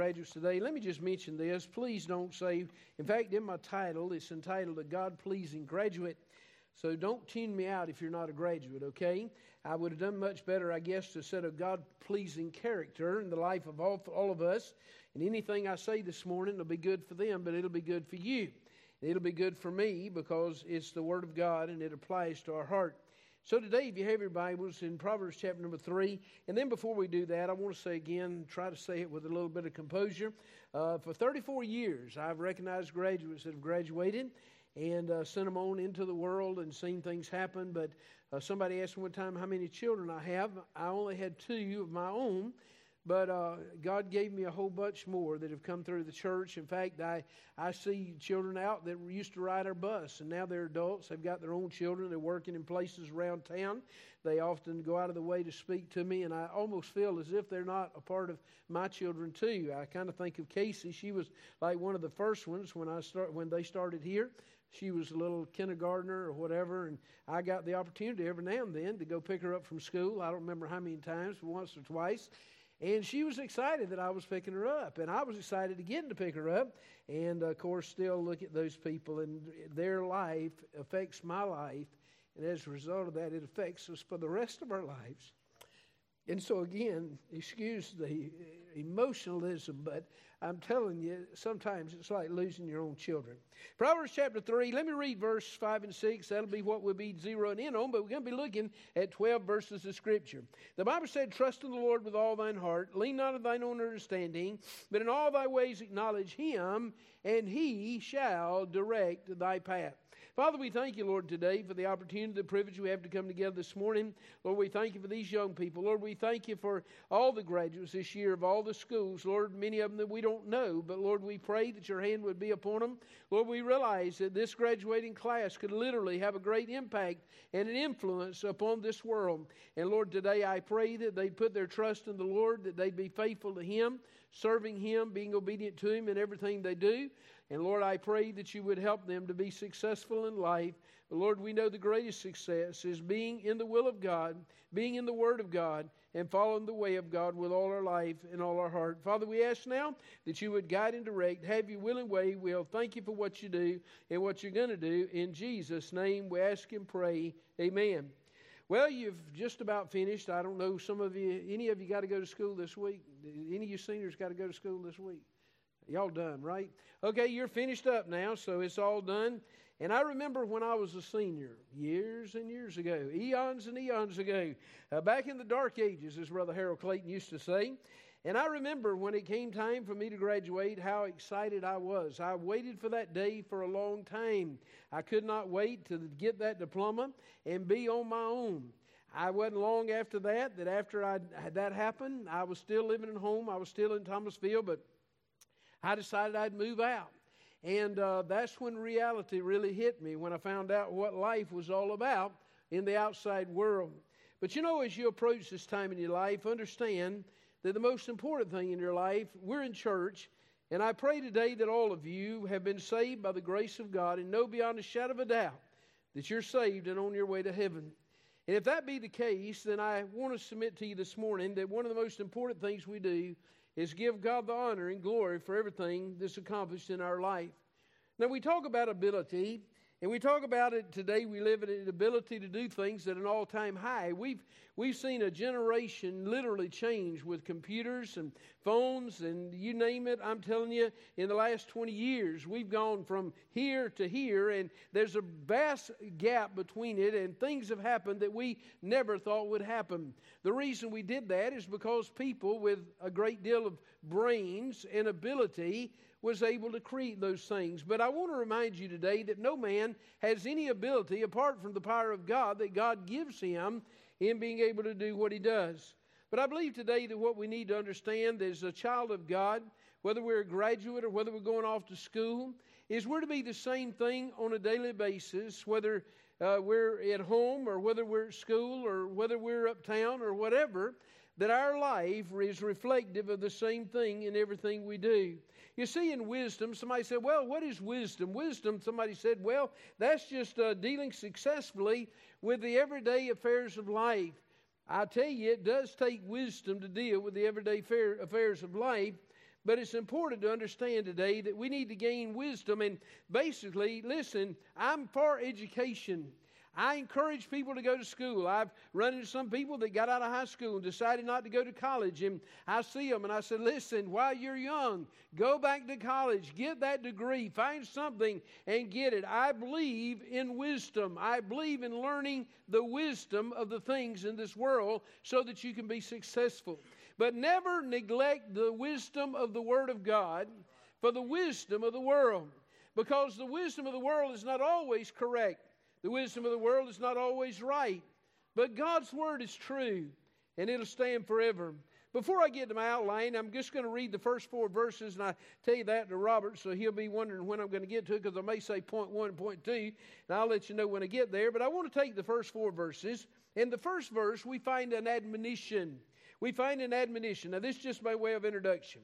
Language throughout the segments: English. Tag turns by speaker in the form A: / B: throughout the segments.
A: graduates today, let me just mention this. Please don't say, in fact, in my title, it's entitled A God-Pleasing Graduate. So don't tune me out if you're not a graduate, okay? I would have done much better, I guess, to set a God-pleasing character in the life of all of us. And anything I say this morning will be good for them, but it'll be good for you. And it'll be good for me because it's the Word of God and it applies to our heart. So today, if you have your Bibles in Proverbs chapter number 3, and then before we do that, I want to say again, try to say it with a little bit of composure. For 34 years, I've recognized graduates that have graduated and sent them on into the world and seen things happen. But somebody asked me one time how many children I have. I only had 2 of my own. But God gave me a whole bunch more that have come through the church. In fact, I see children out that used to ride our bus, and now they're adults. They've got their own children. They're working in places around town. They often go out of the way to speak to me, and I almost feel as if they're not a part of my children too. I kind of think of Casey. She was like one of the first ones when they started here. She was a little kindergartner or whatever, and I got the opportunity every now and then to go pick her up from school. I don't remember how many times, but once or twice. And she was excited that I was picking her up. And I was excited again to pick her up. And, of course, still look at those people. And their life affects my life. And as a result of that, it affects us for the rest of our lives. And so, again, excuse the emotionalism, but I'm telling you, sometimes it's like losing your own children. Proverbs chapter 3, let me read verse 5 and 6. That'll be what we'll be zeroing in on, but we're going to be looking at 12 verses of Scripture. The Bible said, "Trust in the Lord with all thine heart, lean not on thine own understanding, but in all thy ways acknowledge Him, and He shall direct thy path." Father, we thank you, Lord, today for the opportunity, the privilege we have to come together this morning. Lord, we thank you for these young people. Lord, we thank you for all the graduates this year of all the schools. Lord, many of them that we don't know, but Lord, we pray that your hand would be upon them. Lord, we realize that this graduating class could literally have a great impact and an influence upon this world. And Lord, today I pray that they'd put their trust in the Lord, that they'd be faithful to Him, serving Him, being obedient to Him in everything they do. And Lord, I pray that you would help them to be successful in life. But Lord, we know the greatest success is being in the will of God, being in the Word of God, and following the way of God with all our life and all our heart. Father, we ask now that you would guide and direct, have your will and way. We'll thank you for what you do and what you're going to do. In Jesus' name we ask and pray. Amen. Well, you've just about finished. I don't know, any of you got to go to school this week? Any of you seniors got to go to school this week? Y'all done, right? Okay, you're finished up now, so it's all done. And I remember when I was a senior, years and years ago, eons and eons ago, back in the dark ages, as Brother Harold Clayton used to say. And I remember when it came time for me to graduate, how excited I was. I waited for that day for a long time. I could not wait to get that diploma and be on my own. I wasn't long after that after that happened, I was still living at home. I was still in Thomasville, but I decided I'd move out. And that's when reality really hit me, when I found out what life was all about in the outside world. But you know, as you approach this time in your life, understand that the most important thing in your life, we're in church, and I pray today that all of you have been saved by the grace of God and know beyond a shadow of a doubt that you're saved and on your way to heaven. And if that be the case, then I want to submit to you this morning that one of the most important things we do is give God the honor and glory for everything that's accomplished in our life. Now, we talk about ability, and we talk about it today. We live in an ability to do things at an all-time high. We've seen a generation literally change with computers and phones and you name it. I'm telling you, in the last 20 years, we've gone from here to here, and there's a vast gap between it, and things have happened that we never thought would happen. The reason we did that is because people with a great deal of brains and ability was able to create those things. But I want to remind you today that no man has any ability apart from the power of God that God gives him in being able to do what he does. But I believe today that what we need to understand as a child of God, whether we're a graduate or whether we're going off to school, is we're to be the same thing on a daily basis, whether we're at home or whether we're at school or whether we're uptown or whatever, that our life is reflective of the same thing in everything we do. You see, in wisdom, somebody said, well, what is wisdom? Wisdom, somebody said, well, that's just dealing successfully with the everyday affairs of life. I tell you, it does take wisdom to deal with the everyday affairs of life. But it's important to understand today that we need to gain wisdom. And basically, listen, I'm for education. I encourage people to go to school. I've run into some people that got out of high school and decided not to go to college. And I see them and I said, listen, while you're young, go back to college, get that degree, find something and get it. I believe in wisdom. I believe in learning the wisdom of the things in this world so that you can be successful. But never neglect the wisdom of the Word of God for the wisdom of the world. Because the wisdom of the world is not always correct. The wisdom of the world is not always right. But God's Word is true, and it'll stand forever. Before I get to my outline, I'm just going to read the first 4 verses, and I tell you that to Robert, so he'll be wondering when I'm going to get to it, because I may say point 1 and point 2, and I'll let you know when I get there. But I want to take the first 4 verses. In the first verse, we find an admonition. We find an admonition. Now, this is just by way of introduction.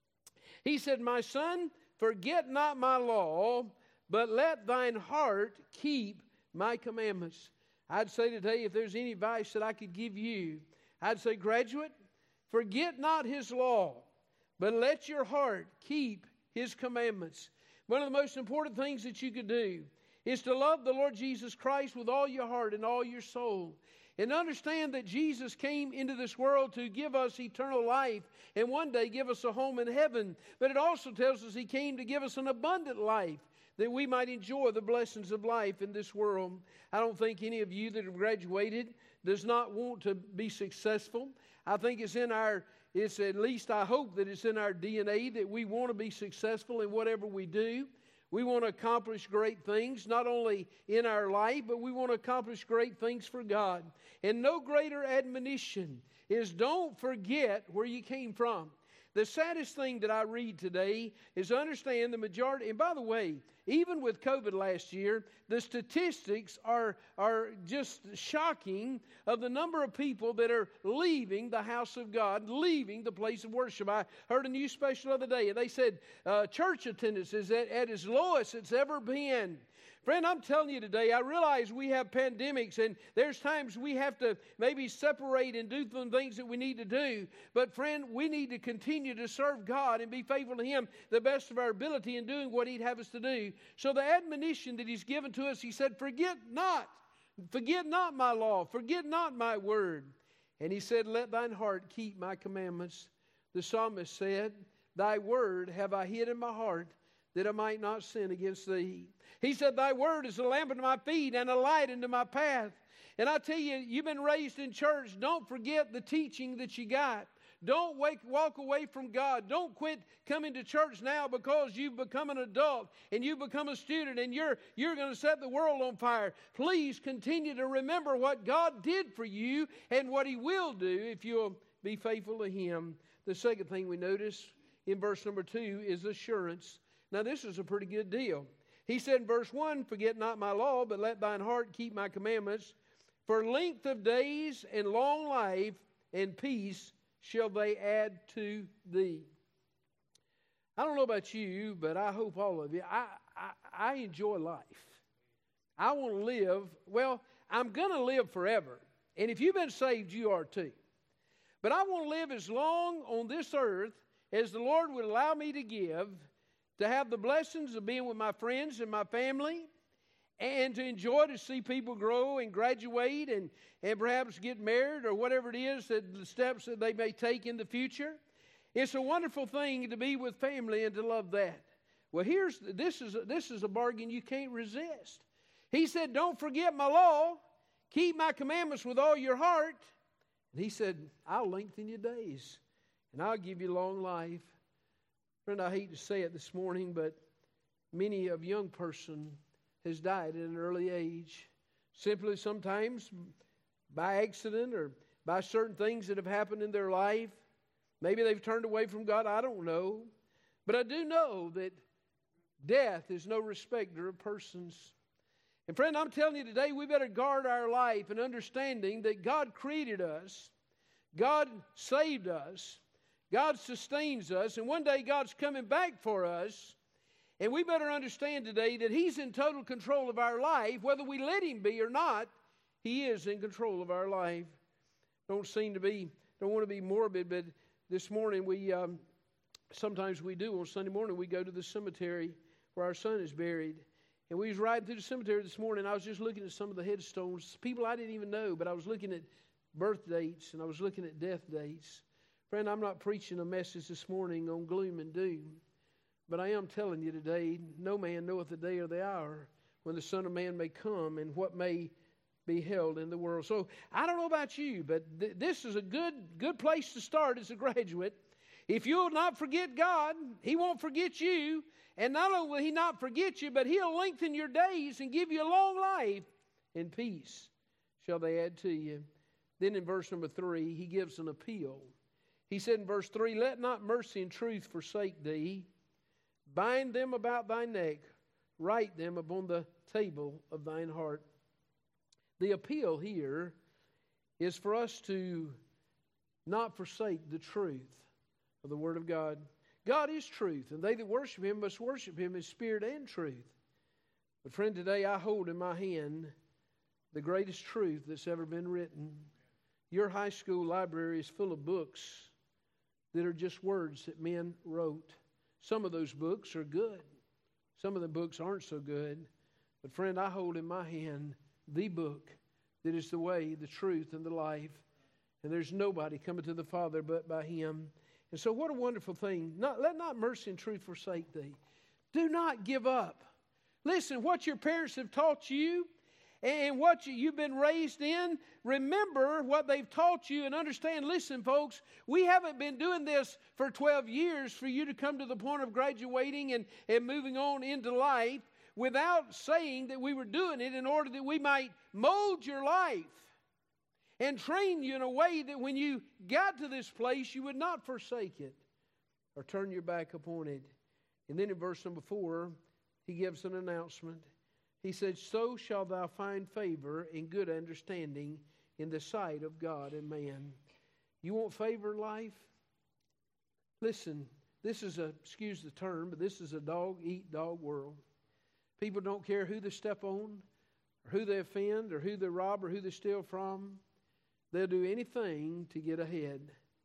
A: He said, my son, forget not my law, but let thine heart keep my commandments. I'd say today, if there's any advice that I could give you, I'd say, graduate, forget not his law, but let your heart keep his commandments. One of the most important things that you could do is to love the Lord Jesus Christ with all your heart and all your soul. And understand that Jesus came into this world to give us eternal life and one day give us a home in heaven. But it also tells us He came to give us an abundant life that we might enjoy the blessings of life in this world. I don't think any of you that have graduated does not want to be successful. I think it's at least I hope that it's in our DNA that we want to be successful in whatever we do. We want to accomplish great things, not only in our life, but we want to accomplish great things for God. And no greater admonition is don't forget where you came from. The saddest thing that I read today is understand the majority, and by the way, even with COVID last year, the statistics are just shocking of the number of people that are leaving the house of God, leaving the place of worship. I heard a news special the other day, and they said church attendance is at its lowest it's ever been. Friend, I'm telling you today, I realize we have pandemics and there's times we have to maybe separate and do some things that we need to do. But friend, we need to continue to serve God and be faithful to Him the best of our ability in doing what He'd have us to do. So the admonition that He's given to us, He said, forget not my law, forget not my word. And He said, let thine heart keep my commandments. The psalmist said, thy word have I hid in my heart, that I might not sin against thee. He said, thy word is a lamp unto my feet and a light unto my path. And I tell you, you've been raised in church. Don't forget the teaching that you got. Don't walk away from God. Don't quit coming to church now because you've become an adult and you've become a student and you're going to set the world on fire. Please continue to remember what God did for you and what He will do if you'll be faithful to Him. The second thing we notice in verse number 2 is assurance. Now, this is a pretty good deal. He said in verse 1, forget not my law, but let thine heart keep my commandments. For length of days and long life and peace shall they add to thee. I don't know about you, but I hope all of you, I enjoy life. I want to live, well, I'm going to live forever. And if you've been saved, you are too. But I want to live as long on this earth as the Lord would allow me to give, to have the blessings of being with my friends and my family, and to enjoy to see people grow and graduate and perhaps get married or whatever it is, that the steps that they may take in the future. It's a wonderful thing to be with family and to love that. Well, this is a bargain you can't resist. He said, don't forget my law, keep my commandments with all your heart. And He said, I'll lengthen your days and I'll give you long life. Friend, I hate to say it this morning, but many a young person has died at an early age, simply sometimes by accident or by certain things that have happened in their life. Maybe they've turned away from God, I don't know. But I do know that death is no respecter of persons. And friend, I'm telling you today, we better guard our life in understanding that God created us, God saved us, God sustains us, and one day God's coming back for us. And we better understand today that He's in total control of our life. Whether we let Him be or not, He is in control of our life. Don't want to be morbid, but this morning we sometimes we do on Sunday morning. We go to the cemetery where our son is buried. And we was riding through the cemetery this morning. I was just looking at some of the headstones, people I didn't even know, but I was looking at birth dates and I was looking at death dates. Friend, I'm not preaching a message this morning on gloom and doom, but I am telling you today, no man knoweth the day or the hour when the Son of Man may come and what may be held in the world. So I don't know about you, but this is a good place to start as a graduate. If you'll not forget God, He won't forget you. And not only will He not forget you, but He'll lengthen your days and give you a long life, and peace shall they add to you. Then in verse number 3, He gives an appeal. He said in verse 3, let not mercy and truth forsake thee. Bind them about thy neck. Write them upon the table of thine heart. The appeal here is for us to not forsake the truth of the Word of God. God is truth, and they that worship Him must worship Him in spirit and truth. But friend, today I hold in my hand the greatest truth that's ever been written. Your high school library is full of books that are just words that men wrote. Some of those books are good. Some of the books aren't so good. But friend, I hold in my hand the book that is the way, the truth, and the life. And there's nobody coming to the Father but by Him. And so what a wonderful thing. Let not mercy and truth forsake thee. Do not give up. Listen, what your parents have taught you and what you've been raised in, remember what they've taught you and understand. Listen, folks, we haven't been doing this for 12 years for you to come to the point of graduating and moving on into life without saying that we were doing it in order that we might mold your life and train you in a way that when you got to this place, you would not forsake it or turn your back upon it. And then in verse number 4, He gives an announcement. He said, so shalt thou find favor and good understanding in the sight of God and man. You want favor in life? Listen, this is excuse the term, but this is a dog-eat-dog world. People don't care who they step on, or who they offend, or who they rob, or who they steal from. They'll do anything to get ahead.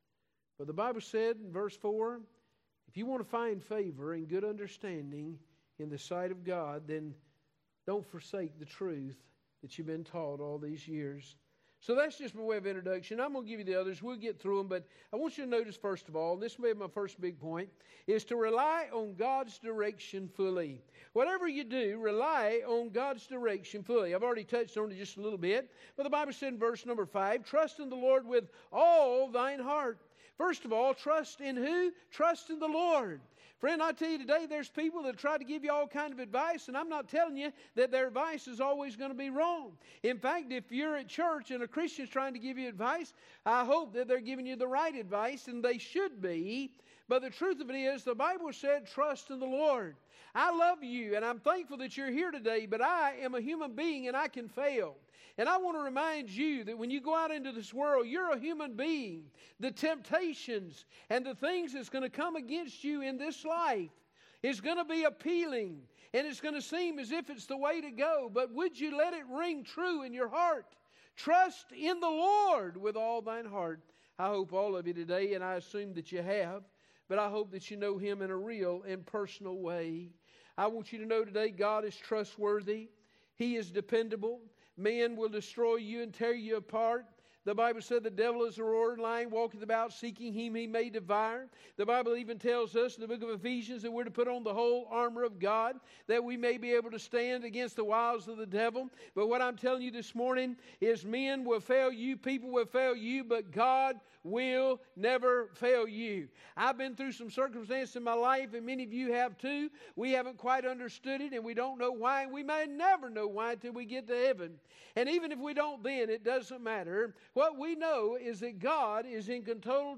A: But the Bible said in verse 4, if you want to find favor and good understanding in the sight of God, then don't forsake the truth that you've been taught all these years. So that's just my way of introduction. I'm going to give you the others. We'll get through them. But I want you to notice, first of all, and this may be my first big point, is to rely on God's direction fully. Whatever you do, rely on God's direction fully. I've already touched on it just a little bit. But the Bible said in verse number 5, trust in the Lord with all thine heart. First of all, trust in who? Trust in the Lord. Friend, I tell you today, there's people that try to give you all kind of advice, and I'm not telling you that their advice is always going to be wrong. In fact, if you're at church and a Christian's trying to give you advice, I hope that they're giving you the right advice, and they should be. But the truth of it is, the Bible said, trust in the Lord. I love you, and I'm thankful that you're here today, but I am a human being, and I can fail. And I want to remind you that when you go out into this world, you're a human being. The temptations and the things that's going to come against you in this life is going to be appealing. And it's going to seem as if it's the way to go. But would you let it ring true in your heart? Trust in the Lord with all thine heart. I hope all of you today, and I assume that you have, but I hope that you know Him in a real and personal way. I want you to know today God is trustworthy. He is dependable. Man will destroy you and tear you apart. The Bible said the devil is a roaring lion, walketh about, seeking whom he may devour. The Bible even tells us in the book of Ephesians that we're to put on the whole armor of God, that we may be able to stand against the wiles of the devil. But what I'm telling you this morning is men will fail you, people will fail you, but God will never fail you. I've been through some circumstances in my life, and many of you have too. We haven't quite understood it, and we don't know why. We may never know why until we get to heaven. And even if we don't then, it doesn't matter. What we know is that God is in total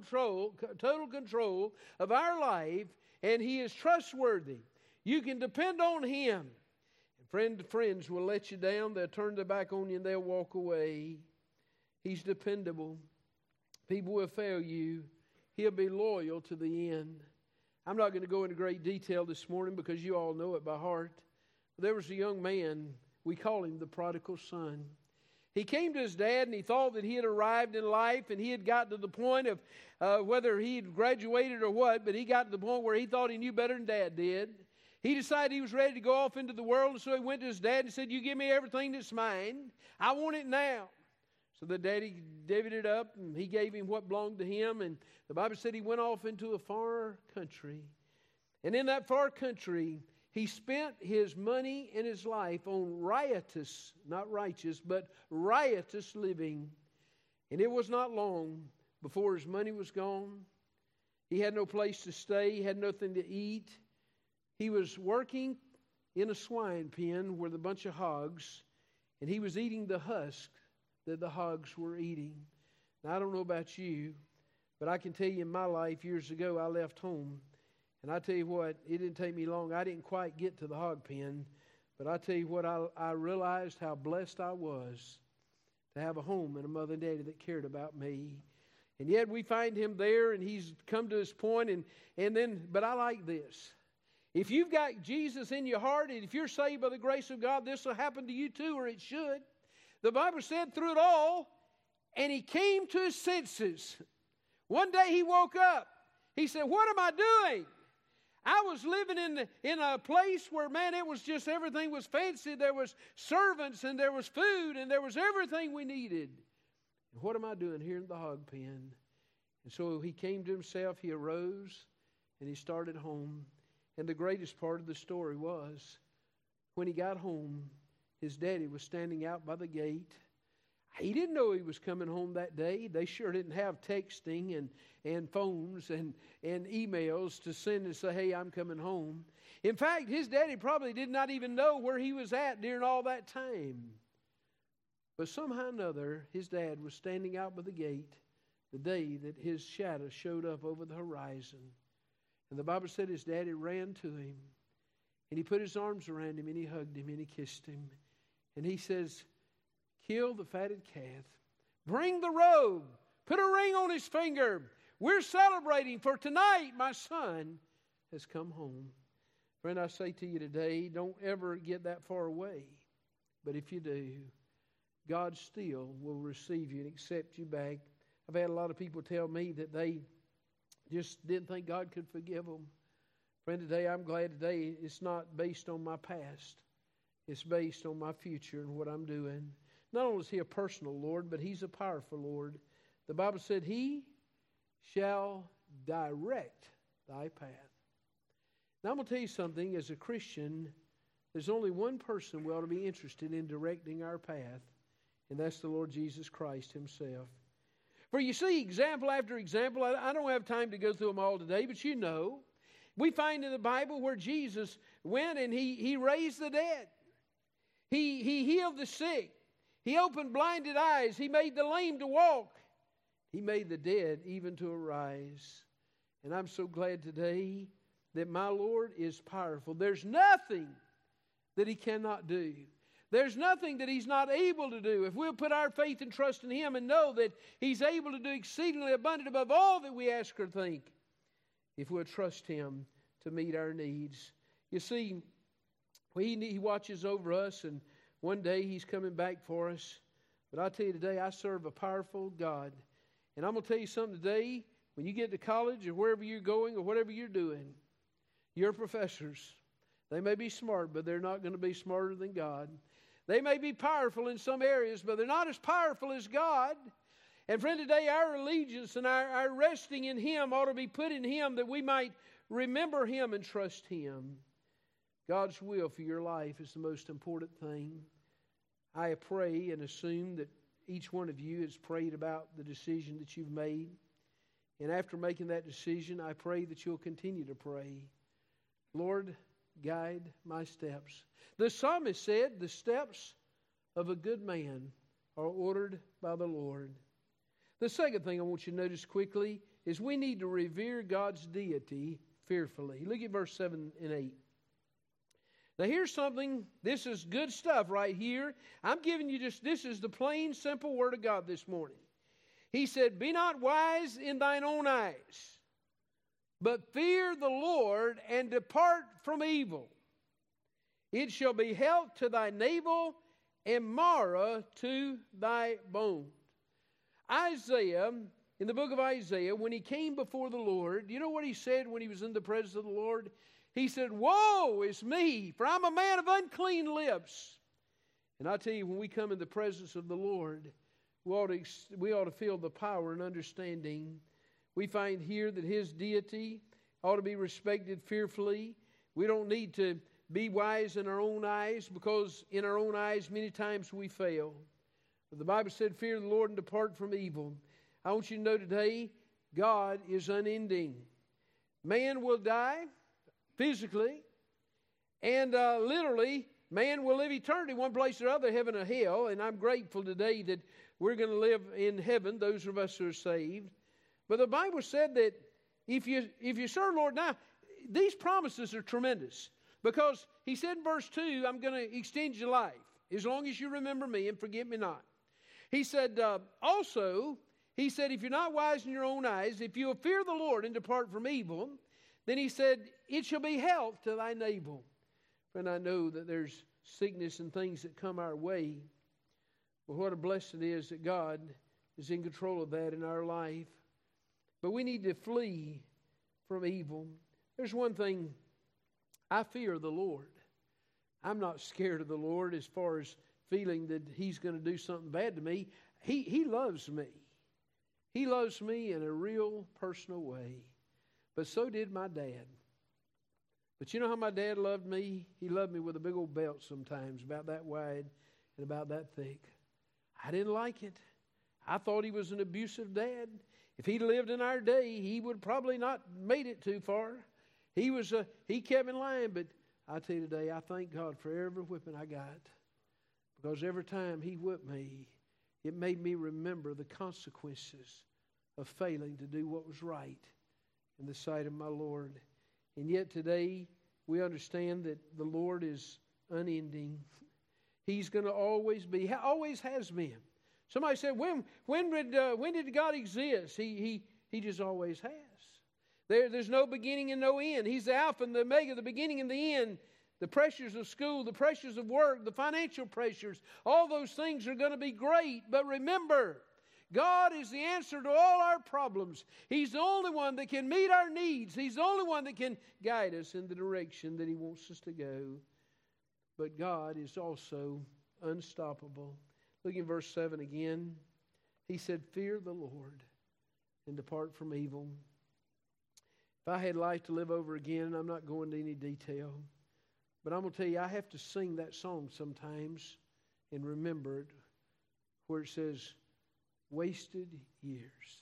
A: control of our life, and He is trustworthy. You can depend on Him. Friends will let you down. They'll turn their back on you and they'll walk away. He's dependable. People will fail you. He'll be loyal to the end. I'm not going to go into great detail this morning because you all know it by heart. There was a young man, we call him the prodigal son. He came to his dad and he thought that he had arrived in life and he had got to the point of whether he had graduated or what, but he got to the point where he thought he knew better than Dad did. He decided he was ready to go off into the world, and so he went to his dad and said, "You give me everything that's mine. I want it now." So the daddy divvied it up, and he gave him what belonged to him. And the Bible said he went off into a far country. And in that far country, he spent his money and his life on riotous, not righteous, but riotous living. And it was not long before his money was gone. He had no place to stay. He had nothing to eat. He was working in a swine pen with a bunch of hogs, and he was eating the husk that the hogs were eating. Now, I don't know about you, but I can tell you in my life years ago, I left home. And I tell you what, it didn't take me long. I didn't quite get to the hog pen, but I tell you what, I realized how blessed I was to have a home and a mother and daddy that cared about me. And yet we find him there, and he's come to his point, but I like this. If you've got Jesus in your heart, and if you're saved by the grace of God, this will happen to you too, or it should. The Bible said through it all, and he came to his senses. One day he woke up. He said, "What am I doing? I was living in a place where, man, it was just everything was fancy. There was servants, and there was food, and there was everything we needed. And what am I doing here in the hog pen?" And so he came to himself. He arose, and he started home. And the greatest part of the story was, when he got home, his daddy was standing out by the gate. He didn't know he was coming home that day. They sure didn't have texting and phones and emails to send and say, "Hey, I'm coming home." In fact, his daddy probably did not even know where he was at during all that time. But somehow or another, his dad was standing out by the gate the day that his shadow showed up over the horizon. And the Bible said his daddy ran to him, and he put his arms around him, and he hugged him, and he kissed him. And he says, "Kill the fatted calf. Bring the robe. Put a ring on his finger. We're celebrating, for tonight my son has come home." Friend, I say to you today, don't ever get that far away. But if you do, God still will receive you and accept you back. I've had a lot of people tell me that they just didn't think God could forgive them. Friend, today I'm glad today it's not based on my past. It's based on my future and what I'm doing. Not only is he a personal Lord, but he's a powerful Lord. The Bible said, "He shall direct thy path." Now I'm going to tell you something. As a Christian, there's only one person we ought to be interested in directing our path, and that's the Lord Jesus Christ himself. For you see, example after example, I don't have time to go through them all today, but you know, we find in the Bible where Jesus went and he raised the dead. He healed the sick. He opened blinded eyes. He made the lame to walk. He made the dead even to arise. And I'm so glad today that my Lord is powerful. There's nothing that he cannot do. There's nothing that he's not able to do. If we'll put our faith and trust in him and know that he's able to do exceedingly abundant above all that we ask or think, if we'll trust him to meet our needs. You see, he watches over us, and one day he's coming back for us. But I tell you today, I serve a powerful God. And I'm going to tell you something today. When you get to college or wherever you're going or whatever you're doing, your professors, they may be smart, but they're not going to be smarter than God. They may be powerful in some areas, but they're not as powerful as God. And friend, today our allegiance and our resting in him ought to be put in him, that we might remember him and trust him. God's will for your life is the most important thing. I pray and assume that each one of you has prayed about the decision that you've made. And after making that decision, I pray that you'll continue to pray, "Lord, guide my steps." The psalmist said, "The steps of a good man are ordered by the Lord." The second thing I want you to notice quickly is we need to revere God's deity fearfully. Look at verse 7 and 8. Now here's something, this is good stuff right here. I'm giving you this is the plain, simple Word of God this morning. He said, "Be not wise in thine own eyes, but fear the Lord and depart from evil. It shall be health to thy navel and marrow to thy bones. Isaiah, in the book of Isaiah, when he came before the Lord, you know what he said when he was in the presence of the Lord? He said, "Woe is me, for I'm a man of unclean lips." And I tell you, when we come in the presence of the Lord, we ought to feel the power and understanding. We find here that His deity ought to be respected fearfully. We don't need to be wise in our own eyes, because in our own eyes many times we fail. But the Bible said, "Fear the Lord and depart from evil." I want you to know today, God is unending. Man will die physically, and literally, man will live eternity one place or other, heaven or hell. And I'm grateful today that we're going to live in heaven, those of us who are saved. But the Bible said that if you serve the Lord now, these promises are tremendous. Because He said in verse 2, "I'm going to extend your life as long as you remember me and forget me not." He said also, He said, if you're not wise in your own eyes, if you will fear the Lord and depart from evil, then He said, it shall be health to thy navel. And I know that there's sickness and things that come our way. But what a blessing it is that God is in control of that in our life. But we need to flee from evil. There's one thing, I fear the Lord. I'm not scared of the Lord as far as feeling that He's going to do something bad to me. He loves me. He loves me in a real personal way. But so did my dad. But you know how my dad loved me? He loved me with a big old belt sometimes, about that wide and about that thick. I didn't like it. I thought he was an abusive dad. If he'd lived in our day, he would probably not made it too far. He kept in line, but I tell you today, I thank God for every whipping I got. Because every time he whipped me, it made me remember the consequences of failing to do what was right in the sight of my Lord. And yet today, we understand that the Lord is unending. He's going to always be, always has been. Somebody said, when did God exist? He just always has. There's no beginning and no end. He's the Alpha and the Omega, the beginning and the end. The pressures of school, the pressures of work, the financial pressures, all those things are going to be great. But remember, God is the answer to all our problems. He's the only one that can meet our needs. He's the only one that can guide us in the direction that He wants us to go. But God is also unstoppable. Look in verse 7 again. He said, fear the Lord and depart from evil. If I had life to live over again, I'm not going into any detail, but I'm going to tell you, I have to sing that song sometimes and remember it, where it says, wasted years.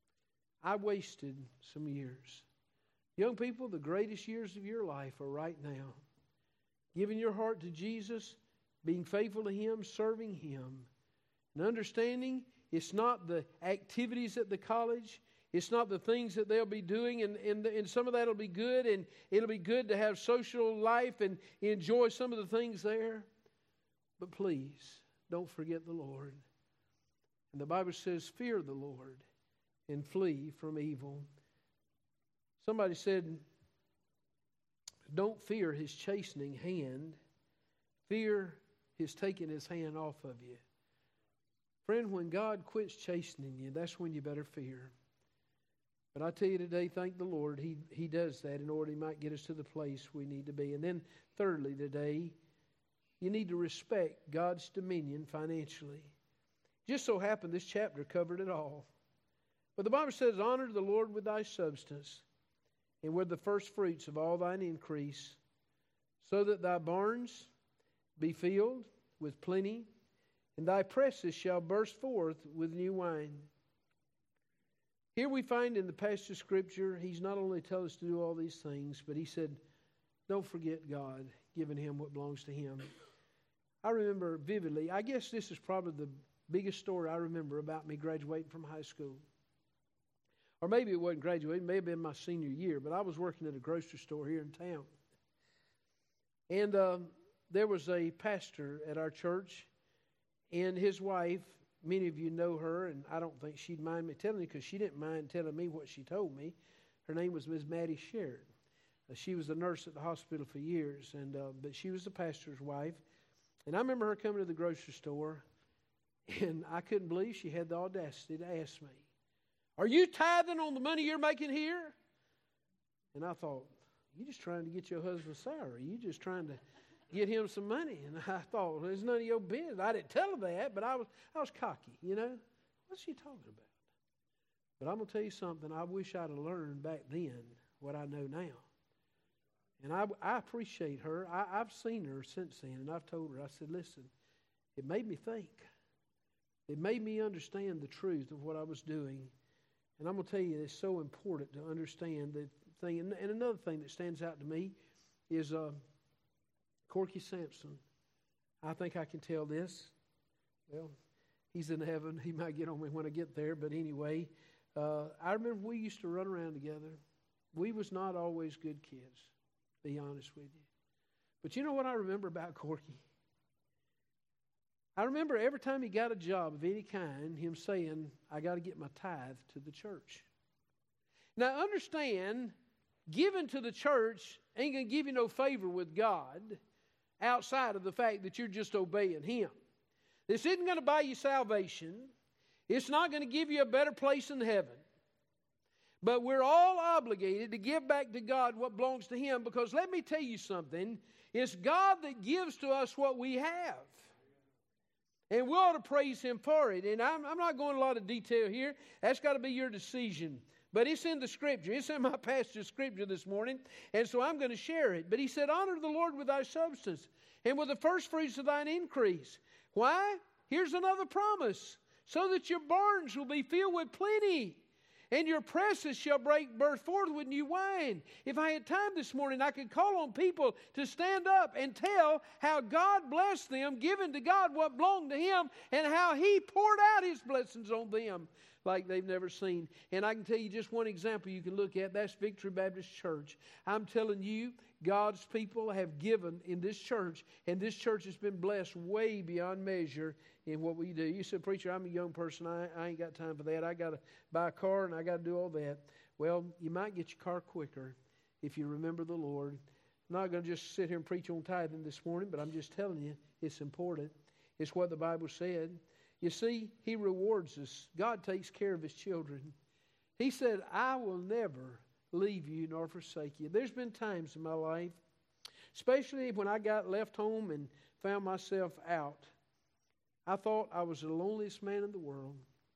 A: I wasted some years. Young people, the greatest years of your life are right now. Giving your heart to Jesus, being faithful to Him, serving Him, and understanding it's not the activities at the college, it's not the things that they'll be doing, and some of that will be good, and it'll be good to have social life and enjoy some of the things there. But please, don't forget the Lord. And the Bible says, fear the Lord and flee from evil. Somebody said, don't fear His chastening hand. Fear His taking His hand off of you. Friend, when God quits chastening you, that's when you better fear. But I tell you today, thank the Lord, He does that in order He might get us to the place we need to be. And then thirdly today, you need to respect God's dominion financially. Just so happened this chapter covered it all. But the Bible says, honor the Lord with thy substance and with the first fruits of all thine increase, so that thy barns be filled with plenty, and thy presses shall burst forth with new wine. Here we find in the passage of Scripture, He's not only telling us to do all these things, but He said, don't forget God, giving Him what belongs to Him. I remember vividly, I guess this is probably the biggest story I remember about me graduating from high school. Or maybe it wasn't graduating, it may have been my senior year, but I was working at a grocery store here in town. And there was a pastor at our church, and his wife, many of you know her, and I don't think she'd mind me telling you, because she didn't mind telling me what she told me. Her name was Ms. Maddie Sherrod. She was a nurse at the hospital for years, but she was the pastor's wife. And I remember her coming to the grocery store, and I couldn't believe she had the audacity to ask me, "Are you tithing on the money you're making here?" And I thought, "You just trying to get your husband salary. You just trying to get him some money." And I thought, "It's none of your business." I didn't tell her that, but I was cocky, you know. What's she talking about? But I'm going to tell you something. I wish I'd have learned back then what I know now. And I appreciate her. I've seen her since then, and I've told her, I said, "Listen, it made me think. It made me understand the truth of what I was doing." And I'm going to tell you, it's so important to understand the thing. And another thing that stands out to me is Corky Sampson. I think I can tell this. Well, he's in heaven. He might get on me when I get there. But anyway, I remember we used to run around together. We was not always good kids, to be honest with you. But you know what I remember about Corky? I remember every time he got a job of any kind, him saying, "I got to get my tithe to the church." Now understand, giving to the church ain't going to give you no favor with God outside of the fact that you're just obeying Him. This isn't going to buy you salvation. It's not going to give you a better place in heaven. But we're all obligated to give back to God what belongs to Him, because let me tell you something. It's God that gives to us what we have. And we ought to praise Him for it. And I'm not going into a lot of detail here. That's got to be your decision. But it's in the Scripture. It's in my passage of Scripture this morning. And so I'm going to share it. But He said, "Honor the Lord with thy substance, and with the first fruits of thine increase." Why? Here's another promise. "So that your barns will be filled with plenty, and your presses shall burst forth with new wine." If I had time this morning, I could call on people to stand up and tell how God blessed them, giving to God what belonged to Him, and how He poured out His blessings on them like they've never seen. And I can tell you just one example you can look at. That's Victory Baptist Church. I'm telling you, God's people have given in this church, and this church has been blessed way beyond measure in what we do. You said, "Preacher, I'm a young person. I ain't got time for that. I got to buy a car and I got to do all that." Well, you might get your car quicker if you remember the Lord. I'm not going to just sit here and preach on tithing this morning, but I'm just telling you, it's important. It's what the Bible said. You see, He rewards us. God takes care of His children. He said, "I will never leave you nor forsake you." There's been times in my life, especially when I got left home and found myself out, I thought I was the loneliest man in the world.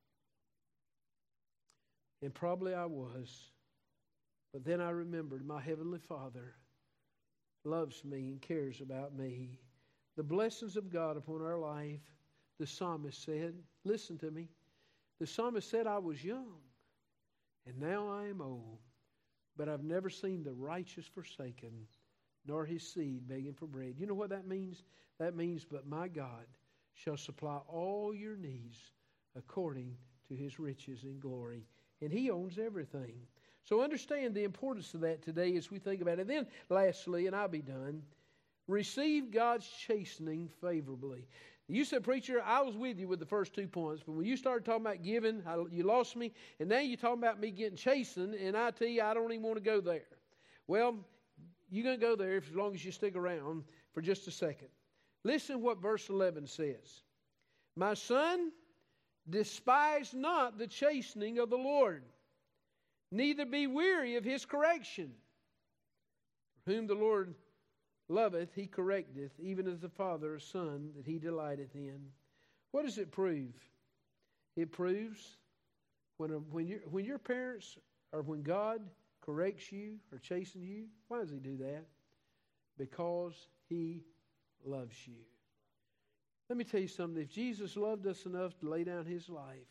A: And probably I was. But then I remembered my Heavenly Father loves me and cares about me. The blessings of God upon our life, the psalmist said, listen to me, the psalmist said, "I was young, and now I am old, but I've never seen the righteous forsaken, nor his seed begging for bread." You know what that means? That means, "But my God shall supply all your needs according to His riches in glory." And He owns everything. So understand the importance of that today as we think about it. Then lastly, and I'll be done, receive God's chastening favorably. You said, "Preacher, I was with you with the first 2 points, but when you started talking about giving, you lost me, and now you're talking about me getting chastened, and I tell you, I don't even want to go there." Well, you're going to go there as long as you stick around for just a second. Listen what verse 11 says. "My son, despise not the chastening of the Lord, neither be weary of His correction. For whom the Lord loveth, He correcteth, even as the father a son that He delighteth in." What does it prove? It proves when your parents, or when God corrects you or chastens you, why does He do that? Because He loves you. Let me tell you something. If Jesus loved us enough to lay down His life,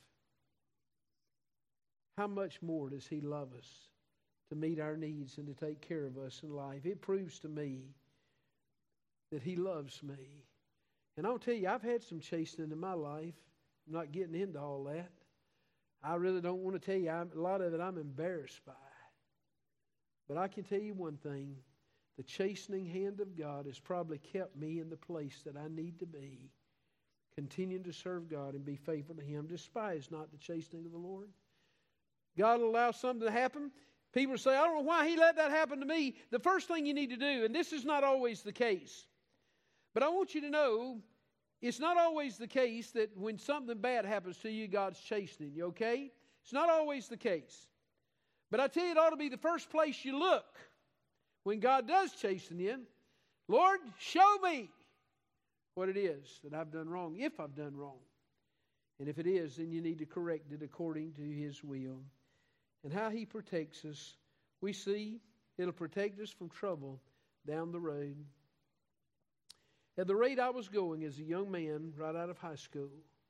A: how much more does He love us to meet our needs and to take care of us in life? It proves to me that He loves me. And I'll tell you, I've had some chastening in my life. I'm not getting into all that. I really don't want to tell you. A lot of it I'm embarrassed by. But I can tell you one thing. The chastening hand of God has probably kept me in the place that I need to be, continuing to serve God and be faithful to Him. Despise not the chastening of the Lord. God will allow something to happen. People say, "I don't know why He let that happen to me." The first thing you need to do, and this is not always the case, But I want you to know, it's not always the case that when something bad happens to you, God's chastening you, okay? It's not always the case. But I tell you, it ought to be the first place you look when God does chasten you. Lord, show me what it is that I've done wrong, if I've done wrong. And if it is, then you need to correct it according to His will. And how He protects us, we see it'll protect us from trouble down the road. At the rate I was going as a young man right out of high school,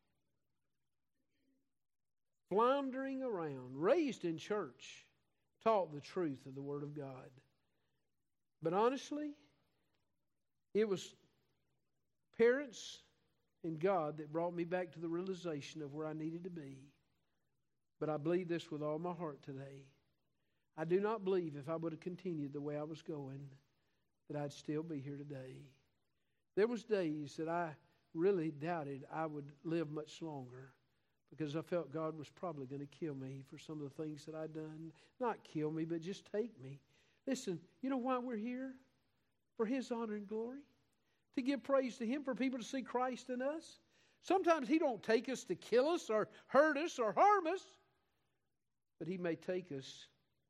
A: floundering around, raised in church, taught the truth of the Word of God. But honestly, it was parents and God that brought me back to the realization of where I needed to be. But I believe this with all my heart today. I do not believe if I would have continued the way I was going that I'd still be here today. There was days that I really doubted I would live much longer because I felt God was probably going to kill me for some of the things that I'd done. Not kill me, but just take me. Listen, you know why we're here? For His honor and glory. To give praise to Him, for people to see Christ in us. Sometimes He don't take us to kill us or hurt us or harm us. But He may take us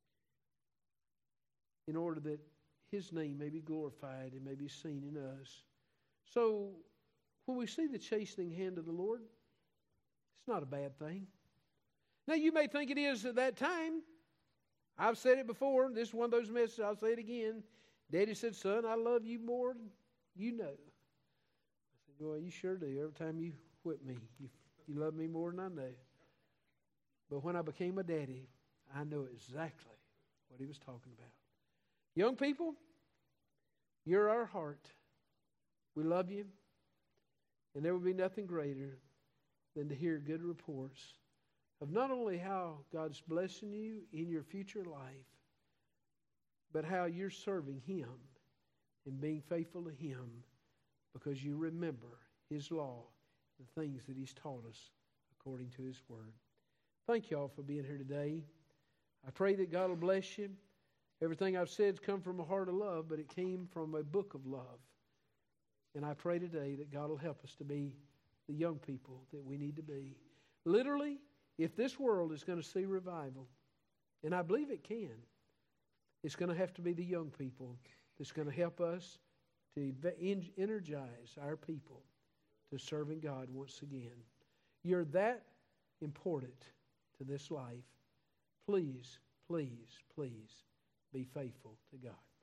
A: in order that His name may be glorified and may be seen in us. So, when we see the chastening hand of the Lord, it's not a bad thing. Now, you may think it is at that time. I've said it before. This is one of those messages. I'll say it again. Daddy said, son, I love you more than you know. I said, well, you sure do. Every time you whip me, you love me more than I know. But when I became a daddy, I know exactly what he was talking about. Young people, you're our heart. We love you. And there will be nothing greater than to hear good reports of not only how God's blessing you in your future life, but how you're serving Him and being faithful to Him because you remember His law, the things that He's taught us according to His Word. Thank you all for being here today. I pray that God will bless you. Everything I've said has come from a heart of love, but it came from a book of love. And I pray today that God will help us to be the young people that we need to be. Literally, if this world is going to see revival, and I believe it can, it's going to have to be the young people that's going to help us to energize our people to serving God once again. You're that important to this life. Please, please, please be faithful to God.